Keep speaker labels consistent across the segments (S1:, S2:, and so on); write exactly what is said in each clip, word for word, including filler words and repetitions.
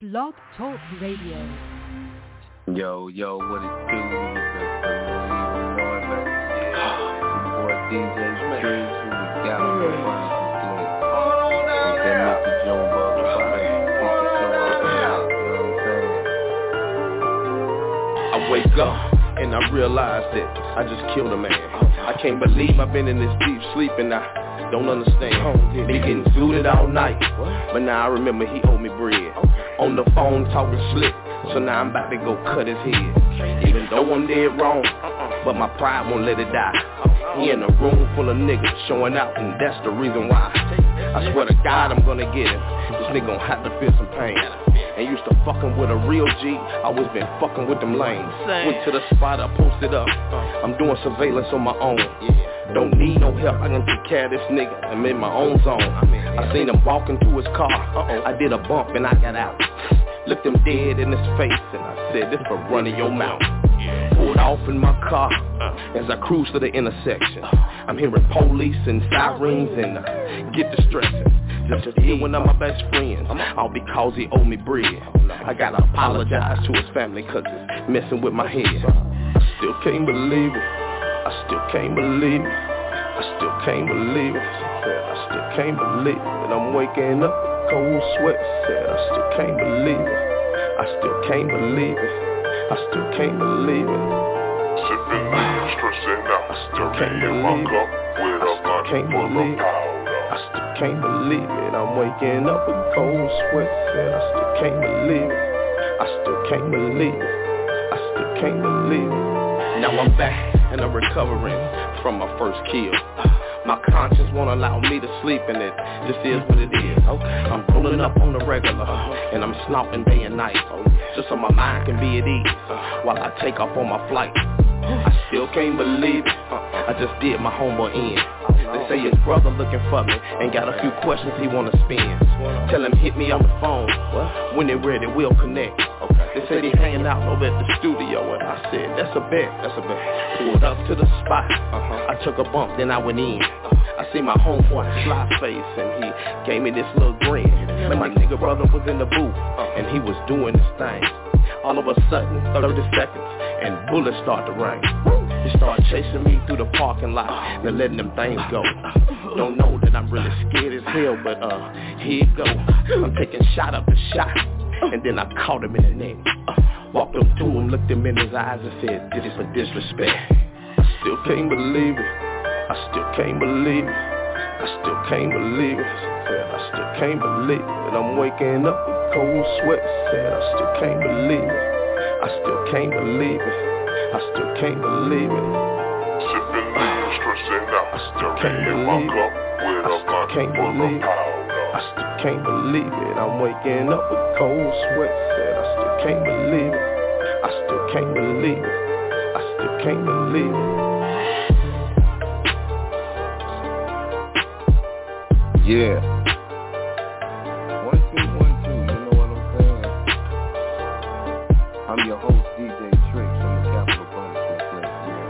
S1: Blog Talk Radio.
S2: Yo, yo, what it do? You better believe know it, man. Your boy D J Triggs with the Gallagher Bunny Split. With that Mister Joe Bug about it. Take the show out there. You know what I'm saying?
S3: I wake up and I realize that I just killed a man. I can't believe I've been in this deep sleep and I don't understand. Me getting suited all night, but now I remember he owed me bread. On the phone talking slick, so now I'm about to go cut his head. Even though I'm dead wrong, but my pride won't let it die. He in a room full of niggas showing out, and that's the reason why. I swear to God I'm gonna get him. This nigga gon' have to feel some pain. And used to fucking with a real G, always been fucking with them lanes. Went to the spot, I posted up. I'm doing surveillance on my own. Don't need no help, I can take care of this nigga. I'm in my own zone. I seen him walking to his car. I did a bump and I got out. Looked him dead in his face and I said, this for running your mouth. Pulled off in my car as I cruise to the intersection. I'm hearing police and sirens and uh, get distressing. Just to deal one of my best friends, all because he owed me bread. I gotta apologize to his family cause it's messing with my head. I still can't believe it. I still can't believe it. I still can't believe it. I still can't believe it. I'm waking up with cold sweat. Said I still can't believe it. I still can't believe it. I still can't believe it.
S4: Sipping lean, stressing out.
S3: I still can't
S4: in my
S3: believe
S4: cup
S3: it.
S4: with
S3: I
S4: a
S3: still
S4: blunt
S3: can't
S4: full of
S3: believe it.
S4: powder.
S3: I still can't believe it. I'm waking up with cold sweat. Said I still can't believe it. I still can't believe it. I still can't believe it. Now I'm back and I'm recovering from my first kill. My conscience won't allow me to sleep and it just is what it is. I'm rolling up on the regular and I'm snopping day and night just so my mind can be at ease while I take off on my flight. I still can't believe it. I just did my homeboy in. They say his brother looking for me and got a few questions he wanna spend. Tell him hit me on the phone. When they ready, we'll connect. They say they hanging out over at the studio and I said, that's a bet, that's a bet. Pulled up to the spot. I took a bump, then I went in. I see my homeboy fly face and he gave me this little grin. And my nigga brother was in the booth and he was doing his thing. All of a sudden, thirty seconds, and bullets start to rain. They start chasing me through the parking lot and letting them things go. Don't know that I'm really scared as hell, but uh, here it go. I'm taking shot after shot, and then I caught him in the neck. Uh, walked up to him, looked him in his eyes and said, this is for disrespect. I still can't believe it. I still can't believe it. I still can't believe it. Said I still can't believe it. And I'm waking up with cold sweat. Said I still can't believe it. I still can't believe it. I still can't believe it.
S4: Sipping lean, stressing out.
S3: I still can't
S4: in my
S3: believe
S4: cup
S3: it.
S4: with
S3: I
S4: a
S3: still
S4: blunt
S3: can't
S4: full
S3: believe
S4: of
S3: it.
S4: powder.
S3: I still can't believe it. I'm waking up with cold sweat. Said I still can't believe it. I still can't believe it. I still can't believe it.
S2: Yeah. One, two, one, two. You know what I'm saying? I'm your host, D J Triggs from the Capital Punishment Clip.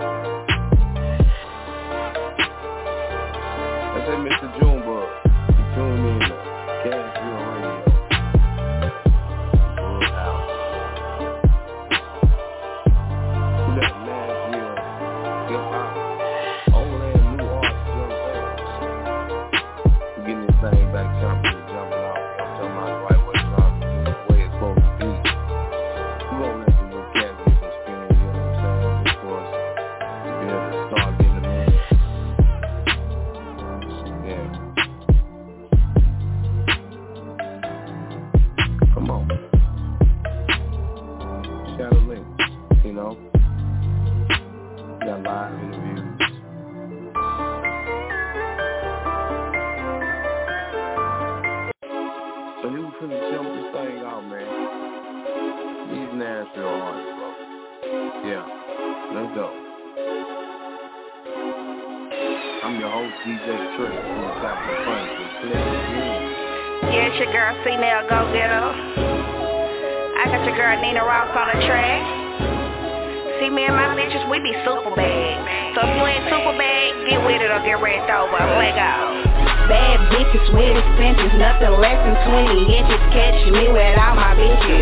S2: Yeah. That's it, Mister Junebug. You tune in to Cashville Radio. Bullhouse. We got Nashville, hip-hop, old and new artists, you know what I'm saying? We're getting this thing back jumping and jumping off. I'm talking about the right way, the way it's supposed to be. We're gonna let the little cat get some spin, you know what I'm saying? Just for us to be able to start getting them in. Yeah. Come on. Shadow Link, you know? We got live interviews. So you finna jump this thing out, man. These Nashville artists, bro. Yeah, let's go. I'm your host, D J Triggs from the Capital Punishment Clip.
S5: Yeah, it's your girl, Female Go Getter. I got your girl, Nina Ross on the track. See, me and my bitches, we be super bad. So if you ain't super bad, get with it or get ran over. Let go. Bad bitches with extensions, nothing less than twenty inches. Catch me with all my bitches.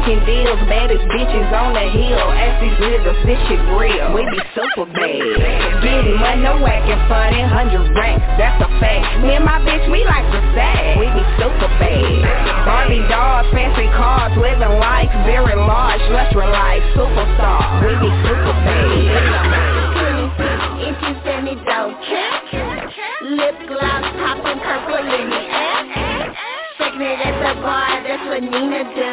S5: making deals, baddest bitches on the hill. Ask these niggas, this shit real. We be super bad. Getting money, no acting funny, hundred racks, that's a fact. Me and my bitch, we like to sag. We be super bad. Barbie dolls, fancy cars, living life very large, luxury life, superstar. We be super bad.
S1: Inches in me dope, lip gloss popping purple in the air. Shaking it at the bar, that's what Nina do.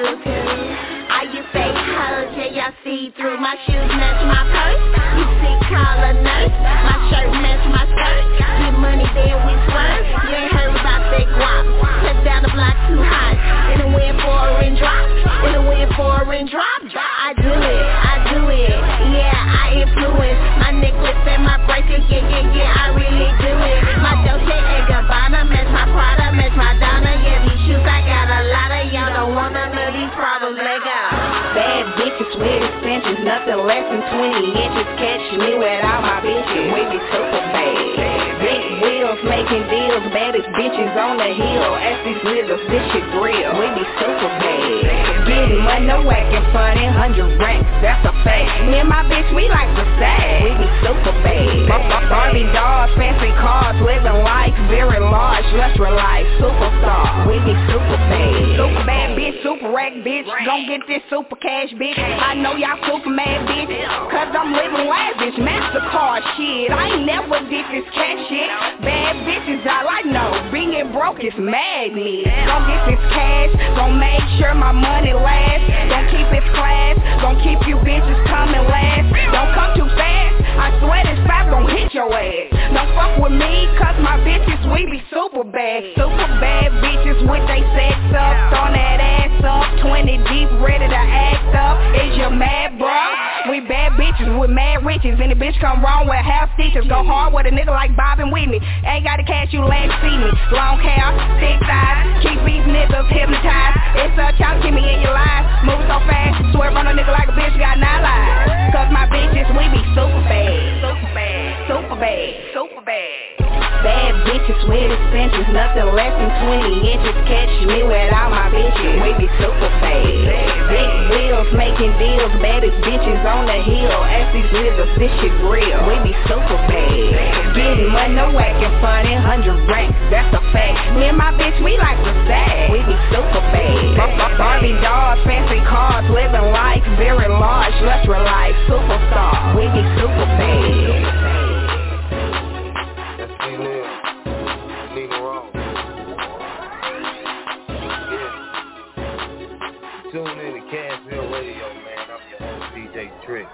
S1: All you fake hoes, yeah, y'all see through. My shoes match my purse, you see call a nurse. My shirt match my skirt, get money then we swerve. You ain't heard about that guap, cut down the block too hot. In the wind foreign drop, in the wind foreign drop. I do it, I do it, yeah, I influence. My necklace and my bracelet, yeah, yeah, yeah, I really do it. My Dolce and Gabbana match my Prada, match my Donna, yeah, these shoes I got a lot of. Y'all don't want none of these problems, let go.
S5: Bad bitches with extensions, nothing less than twenty inches. Catch me with all my bitches, we be super bad. Big wheels making deals, baddest bitches on the hill. Ask these niggas, this shit real. We be super bad. Getting money, no acting funny, hundred racks, that's a fact. Me and my bitch, we like to sag. We be super bad. Barbie dolls, fancy cars, living life very large, luxury life, superstar. We be super bad. Super bad bitch, super rack bitch, gon' get this super cash bitch. I know y'all super mad bitch, cause I'm living lavish. MasterCard shit, I ain't never did this cash shit. Bad bitches all I know, being broke is madness. Gon' get this cash, gon' make sure my money lasts. Gon' keep it class, gon' keep you bitches coming last. Don't come too fast, I swear this five gon' hit your ass. Don't fuck with me, cause my bitches, we be super bad. Super bad bitches with they sex up, throwing that ass up, twenty deep, ready to act up. Is you mad, bruh? We bad bitches with mad riches, and the bitch come wrong with half stitches. Go hard with a nigga like Bob and Whitney. Ain't got the cash, you last see me. Long hair, thick thighs, keep these niggas hypnotized. It's a challenge, keep me in your life. Move so fast, swerve on a nigga like a bitch got nine lives. Cause my bitches, we be super bad. Super bad, super bad, super bad. Bad bitches with extensions, nothing less than twenty inches. Catch me with all my bitches, we be super bad. Big wheels making deals, baddest bitches on the hill. Ask these niggas, this shit real. We be super bad. Getting money, no acting funny, hundred racks, that's a fact. Me and my bitch, we like to sag. We be super bad. Barbie dolls, fancy cars, living life very large, luxury life, superstar. We be super bad.
S2: Tune in to Cashville Radio, man. I'm your host, D J Trick.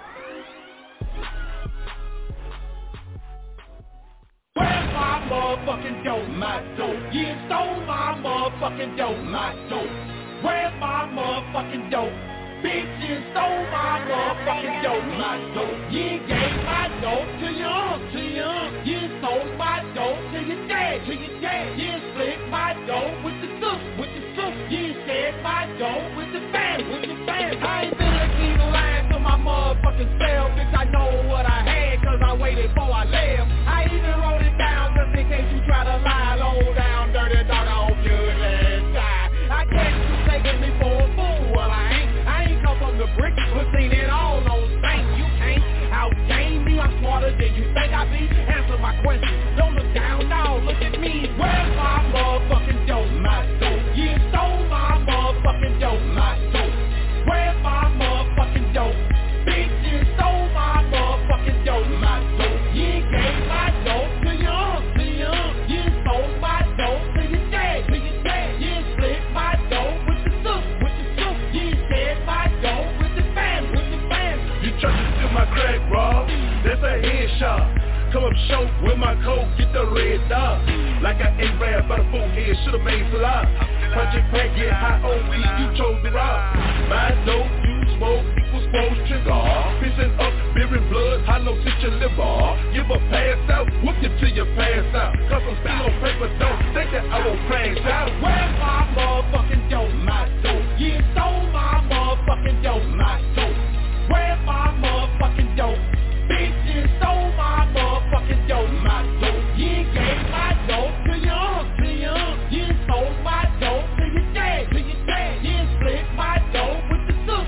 S6: Where's my motherfucking dope? My dope. You stole my motherfucking dope. My dope. Where's my motherfucking dope? Bitch, you stole my motherfucking dope. My dope. You gave my dope to your aunt, to your aunt. You sold my dope to your dad, to your dad. You split my dope with the soup, with the soup. You shared my dope with the family, with the family. I ain't been a clean line to my motherfucking self. Bitch, I know what I had, cause I waited before I left. I even wrote it down just in case you try to lie. Low down, dirty dog, I hope you let die. I guess you taking me for a fool. Well, I ain't. I ain't come from the bricks, but seen it all. No thank you can't outgame me. I'm smarter than you think I be. Answer my question. Don't look down now. Look at me. Where's my motherfucking dope? My dope. You stole my motherfucking dope. My dope. Where's my motherfucking dope? Bitch, you stole my motherfucking dope. My dope. You gave my dope to your aunt, to your aunt. You sold my dope to your dad, to your dad. You split my dope with the soup, with the soup. You shared my dope with the family, with the family.
S7: You try to steal my crack, bro. That's a headshot. Come up short with my coat, get the red dot. Like I ate rap by the forehead, should've made salad. Project pack, get high O B, you chose the rock. My dope, you smoke, equals close trigger. Pissing up, bearing blood, hollow sit your liver. Give a pass out, whoop you till you pass out. Cause I'm still on paper, don't think that I won't crash out.
S6: Where's my motherfucking dope? My dope. You stole my motherfucking dope. My dope. Where's my motherfucking dope? Bitch, you stole my motherfucking dope. My dope. You gave my dope to your aunt, to your aunt. You sold my dope to your dad, to your dad. You split my dope with the soup,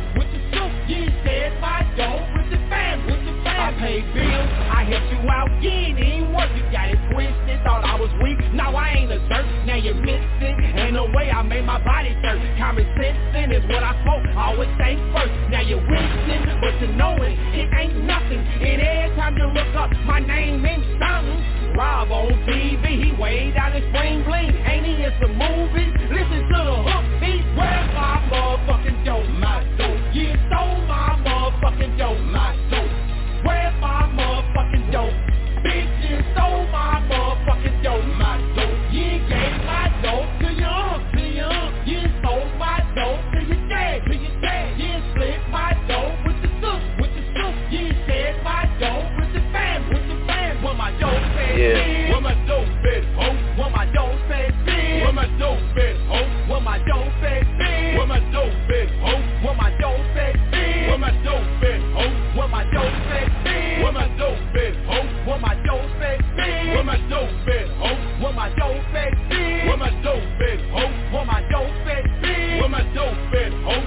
S6: is what I spoke, always think first. Now you're witnessing, but you knowing it ain't nothing. And every time you look up my name in something, Rob on T V, he way down in Spring Bling. Ain't he in some movies? Listen to the hook beat. Where's my motherfucking dope? My dope. You stole my motherfucking dope. My dope. Where's my motherfucking dope? Bitch, you stole my motherfucking dope. My dope. You gave my dope to your uncle, to your uncle. You stole my dope to your dad, to your dad. You split my dope with the soup, with the soup. You shared my dope with the fam, with the fam. Where my dope said yeah. Where my dope said hope. Where my dope said big. Where my dope said hope. Where my dope said big. Where my dope said hope. Where my dope said big. Where my dope said hope. Where my dope said big. Where my dope said hope. Where my dope said big. Where my dope said hope. Where my dope said big. Where my dope said hope. Where my dope said big. Where my dope said hope.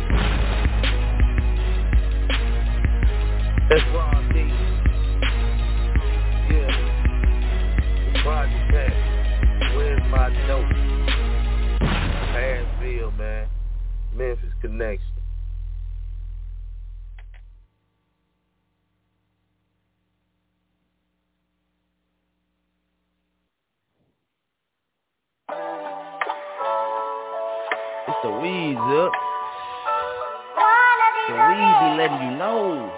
S2: That's Raw D. Yeah. The Project Pack. Where's my dope? Harrisville, man. Memphis Connection. It's the weeds up. The weed be letting you know.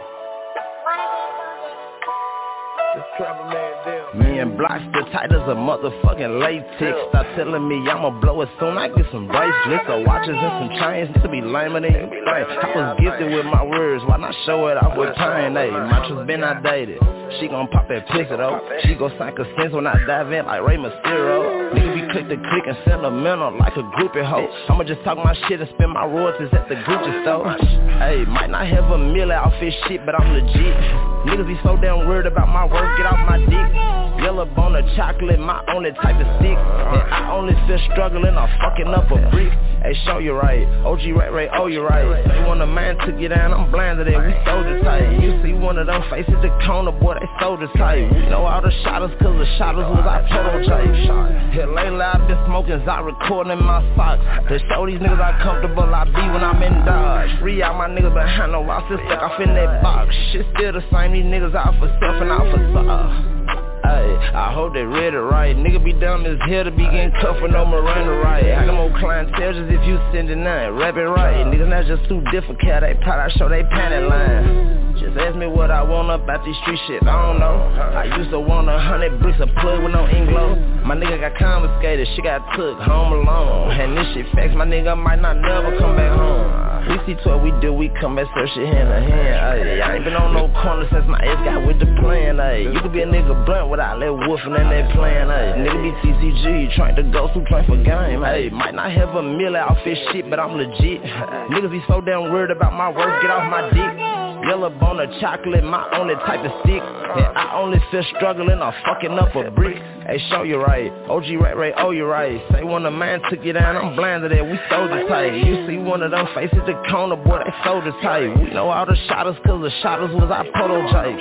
S2: Just travel man down. Me and Block still tight as a motherfucking latex. Stop telling me I'ma blow it soon. I get some bracelets or watches and some chains to be lamer than you think. I was gifted with my words, why not show it off with pain? Hey, my trust been outdated. She gon' pop that pussy though. She gon' sign consent when I dive in like Rey Mysterio. Nigga be click to click and sentimental like a groupie hoe. I'ma just talk my shit and spend my royalties at the Gucci store. Hey, might not have a meal outfit shit, but I'm legit. Niggas be so damn worried about my work, get off my dick. Yellow bone of chocolate, my only type of stick. And I only feel struggling, I'm fucking up a brick. Hey, show you right, O G Ray Ray, oh you right. You want a man took you down, I'm blinded and we soldier tight. You see one of them faces, the corner, boy, they soldier tight. We know all the shotters, cause the shotters was our prototype. Here lately I've been smoking, I recording in my socks. To show these niggas how comfortable I be when I'm in Dodge. Free out my niggas behind the walls, still stuck off in that box. Shit still the same, these niggas out for self and out for sauce. Ay, I hope they read it right. Nigga be dumb as hell to be getting cuffed with no Miranda right. I got more clientele just if you sending none. Rap it right, niggas not just too difficult. They probably show they panty line. Just ask me what I want about these street shit, I don't know. I used to want a hundred bricks of plug with no ink glow. My nigga got confiscated, she got took home alone. And this shit facts, my nigga might not never come back home. We see to it, we do, we come back, search shit hand in hand. Ay, I ain't been on no corner since my ex got with the plan. Ay, you could be a nigga blunt without that woofing and that plan. Ay, nigga be T C G, trying to go through, trying for game. Ay, might not have a meal outfit shit, but I'm legit. Niggas be so damn worried about my work, get off my dick. Yellow bone of chocolate, my only type of stick. And I only feel struggling, I'm fucking up a brick. Hey, show you right, O G Ray Ray, oh you right. Say when a man took you down, I'm blinded and we soldier tight. You see one of them faces, the corner, boy, they soldier tight. We know all the shotters, cause the shotters was our prototype.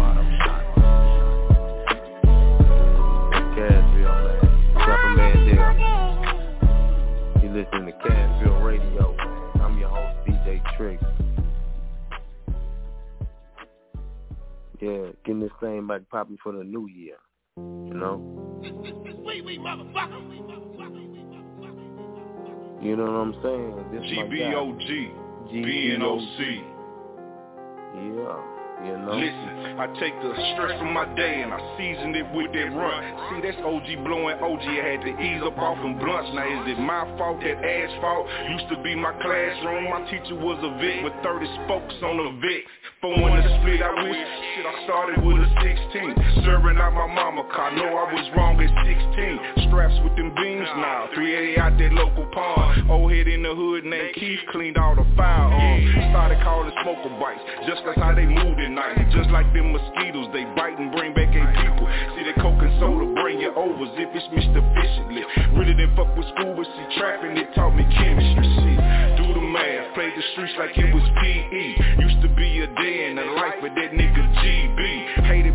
S2: Casville, man. Trapper man there. You listen to Casville Radio, man. I'm your host, D J Triggs. Yeah, getting this thing back popping for the new year. You know? You know what I'm saying? This
S7: G B O G, B N O C.
S2: Yeah. You know?
S7: Listen, I take the stress from my day and I season it with that run. See, that's O G blowing O G. I had to ease up off them blunts. Now is it my fault that asphalt used to be my classroom? My teacher was a Vic with thirty spokes on a Vic. For one to split, I wish shit I started with a sixteen. Serving out my mama car, know I was wrong at sixteen. Straps with them beams now, three eighty out that local pond. Old head in the hood named Keith cleaned all the firearms. Started calling smoker bites, just cause how they moved at night. Just like them mosquitoes, they bite and bring back eight people. See that coke and soda bring you over as if it's Mister Efficiently. Really didn't fuck with school, but see trapping, it taught me chemistry. See, do the math, played the streets like it was P E. Used to be a day in the life of that nigga G B. Hated by the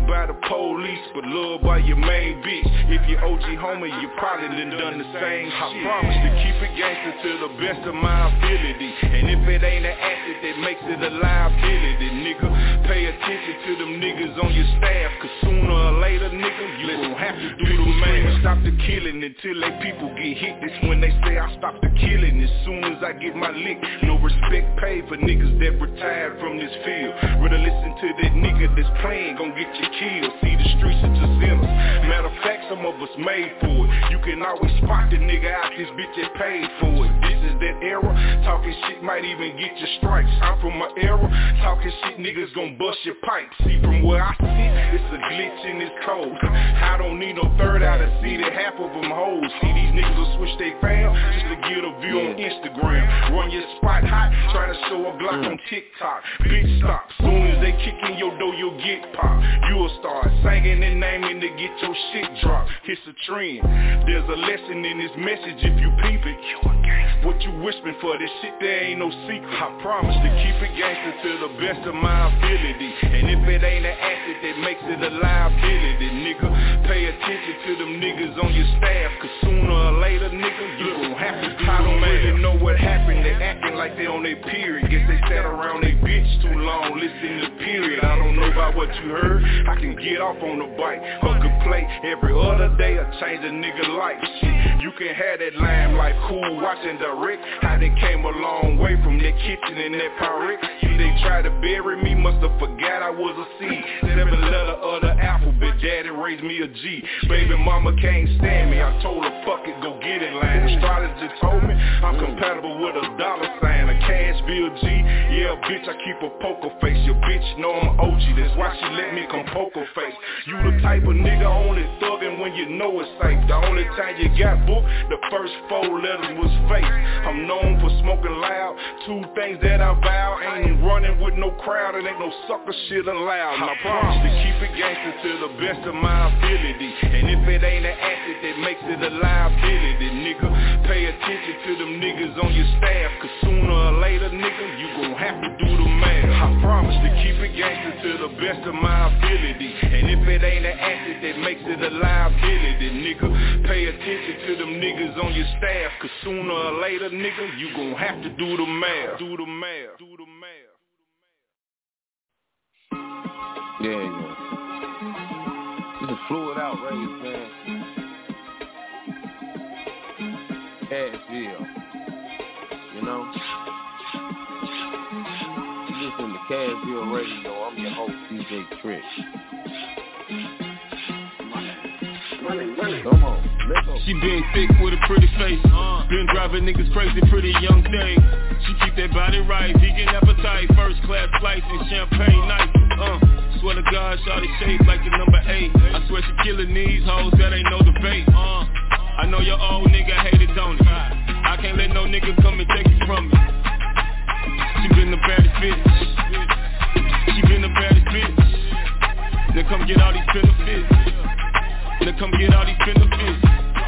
S8: police, but loved by your main bitch. If you're O G homie, you probably done done the same shit. I promise to keep it gangster to the best of my ability. And if it ain't an asset, that makes it a liability, nigga. Pay attention to them niggas on your staff, cause sooner or later, nigga, you gon' have to do the man. Stop the killing until they people get hit. That's when they say I stop the killing. As soon as I get my lick, no respect paid for niggas that retired from this field. Rather listen to that nigga that's playing, gon' get you killed. See, the streets are just sinners. Matter of fact, some of us made for it. You can always spot the nigga out, this bitch that paid for it. This is that era. Talking shit might even get you stripes. I'm from my era. Talking shit, niggas gon' bust your pipe. See, from where I sit, it's a glitch in this code. I don't need no third eye to see that half of them hoes. See, these niggas will switch they fam just to get a view on Instagram. Run your spot hot, try to show a Glock on TikTok. Bitch, stop. Soon as they kick in your door, you'll get popped. You'll start singing and naming to get your shit dropped. It's a trend. There's a lesson in this message if you peep it. What you whispering for? This shit there ain't no secret. I promise to keep it gangster to the best of my ability. And if it ain't an asset, that makes it a liability, nigga. Pay attention to them niggas on your staff, cause sooner or later, nigga, you gon' have to do I don't really know what happened. They acting like they on their period. Guess they sat around they bitch too long, listening to period. I don't know about what you heard. I can get off on the bike, or could play every other day or change a nigga life. Shit, you can have that limelight, cool, watching direct. How they came a long way from that kitchen and that pirate. See, they tried to bury me, musta forgot I was a C. Seven letter of the alphabet, daddy raised me a G. Baby mama can't stand me, I told her fuck it, go get in line. Astrologer told me I'm compatible with a dollar sign, a Cashville G. Yeah, bitch, I keep a poker face. Your bitch know I'm an O G, that's why she let me come poker face. You the type of nigga only thuggin' when you know it's safe. The only time you got booked, the first four letters was fake. I'm known for smoking loud, two things that I vow. Ain't running with no crowd, and ain't no sucker shit allowed. And I promise to keep it gangster to the best of my ability. And if it ain't an asset, that makes it a liability, nigga. Pay attention to them niggas on your staff, cause sooner or later, nigga, you gon' have to do the math. I promise to keep it gangster to the best of my ability. And if it ain't an asset, that makes it a liability, nigga. Pay attention to them niggas on your staff, cause sooner or later, nigga, you gon' have to do the math. Do the math. Do the math.
S2: Yeah, yeah. This is Fluid Outrage, man. Cashville. You know? You listen to Cashville Radio. I'm your host, D J Trick. Come on, let's go.
S9: She been thick with a pretty face. Uh, been driving niggas crazy, pretty young thing. She keep that body right, vegan appetite, first class flights and champagne nights. Uh, swear to God, shawty shaped like the number eight. I swear she killing these hoes, that ain't no debate. Uh, I know your old nigga hated, don't he? I can't let no nigga come and take it from me. She been the baddest bitch. She been the baddest bitch. Now come get all these benefits. Now come get all these benefits.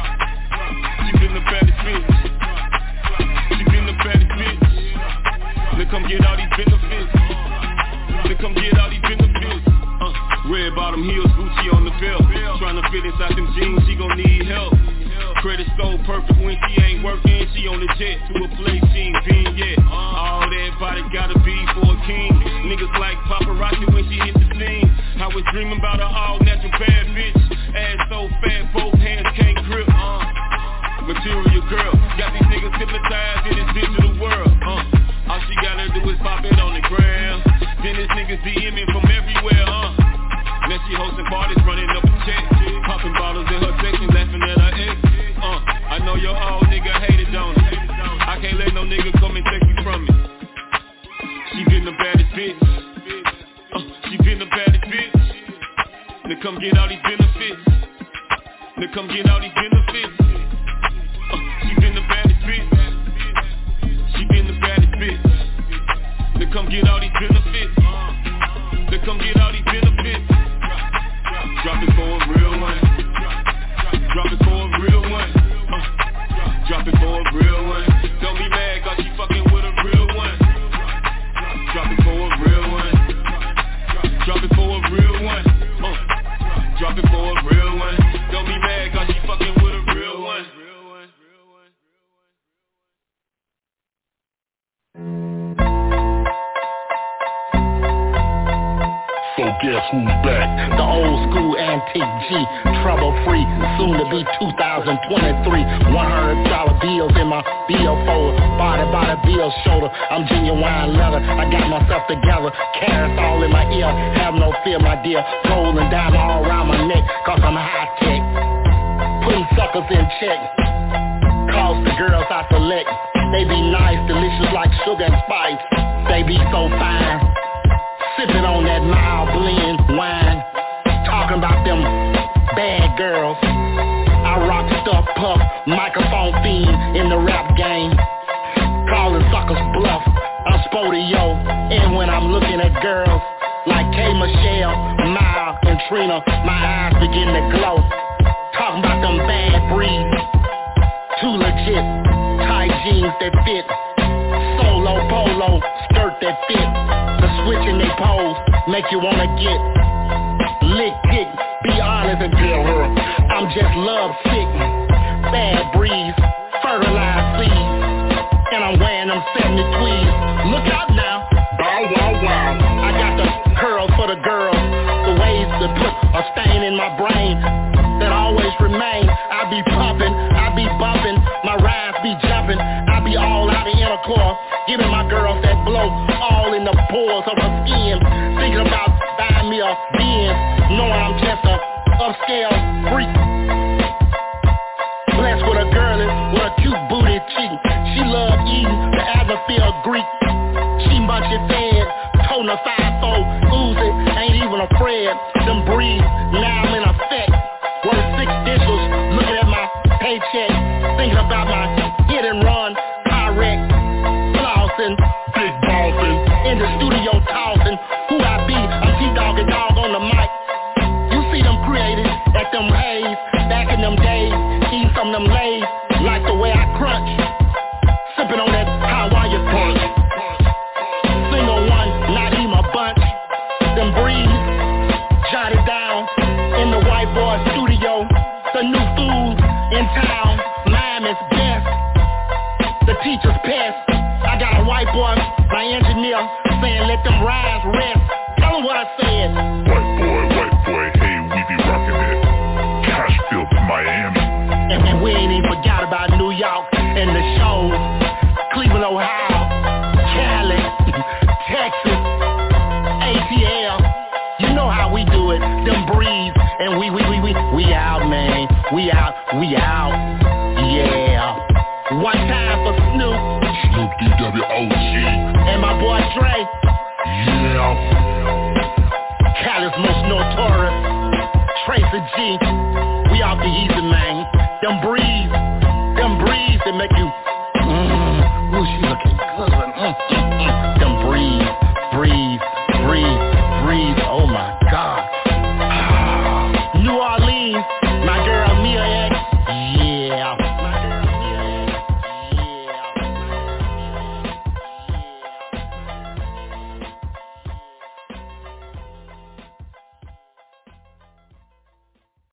S9: She been the baddest bitch. She been the baddest bitch. Now come get all these benefits. Now come get all these benefits. Uh, red bottom heels, Gucci on the belt. Tryna fit inside them jeans, she gon' need help. Credit score perfect when she ain't working. She on the jet to a place she ain't been yet. All that body gotta be for a king. Niggas like paparazzi when she hit the scene. I was dreaming about an all natural bad bitch. Ass so fat, both hands can't grip. Uh, material girl, got these niggas hypnotized in this digital world. Uh, all she gotta do is pop it on the gram. Then this niggas DMing from everywhere. Uh, now she hosting parties, running up a check, popping bottles in her section, laughing at her ex. Uh, I know your old nigga hated, don't he? I can't let no nigga come and take you from me. She been the baddest bitch. Uh, she been the baddest bitch. Now come get all these benefits. Now come get all these benefits. Uh, she been the baddest bitch. She been the baddest bitch. Now come get all these benefits. Now come get all these benefits. Drop it for a real one. Drop it for a real one. Uh, drop it for a real one. Don't be mad cause she fucking with a real one. Drop it for a real one. Drop it for a real one. Uh,
S10: guess who's back? The old school antique G, trouble free, soon to be two thousand twenty-three. one hundred dollar bills in my bill folder, body by the bill shoulder. I'm genuine leather, I got myself together. Carrots all in my ear, have no fear, my dear. Gold and diamond all around my neck, cause I'm high tech. Putting suckers in check, cause the girls I select. They be nice, delicious like sugar and spice. They be so fine, sipping on that mild blend wine. Talking about them bad girls. I rock stuff puff, microphone fiend in the rap game. Calling suckers bluff, I'm Spodio. And when I'm looking at girls like K. Michelle, Miles, and Trina, my eyes begin to glow. Talking about them bad breeds, too legit, tight jeans that fit, solo polo, skirt that fit. The switch in they pose make you wanna get lick, kick, be honest and tell her I'm just love sick. Bad breeze, fertilized seeds, and I'm wearing them seventy tweeds. Look out now, bow wow wow. I got the curls for the girls, the ways to put a stain in my brain that always remain. I be pumping, I be bumping, my rhymes be jumping. I be all out of intercourse, giving my girls that blow all in the pores of her skin. Thinking about buying me a Benz, knowing I'm just a upscale freak. Blessed with a girl with a cute booty cheek. She love eating the atmosphere Greek. She munching fed, toting a five-fold, oozing, ain't even afraid. Them breeze, now I'm in effect. Worth six digits, looking at my paycheck, thinking about my hit and run, car wreck, flossing, big bossing, in the studio tossing. Who I be? I'm T-Dog and Dog on the mic. You see them created at them haze, back in them days, eating some of them lays, like the way I crunch, sipping on that Hawaii punch. Single one, not even a bunch. Them breeze, jot it down in the white boy studio. The new food in town, mine is best. The teacher's pest. I got a white boy, my engineer, saying let them rhymes rest. Tell him what I said.
S11: White boy, white boy, hey, we be rocking it. Cashville to Miami.
S10: And, and we ain't even forgot about New York and the shows. Cleveland, Ohio, Cali, Texas, A T L. You know how we do it, them breeze. And we, we, we, we, we out, man. We out, we out. Yeah. One time for Snoop.
S11: Snoop D W O G.
S10: And my boy Dre.
S11: Yeah.
S10: Cali's most notorious. Tracy G. We out the easy, man. Them breeze. Them breeze that make you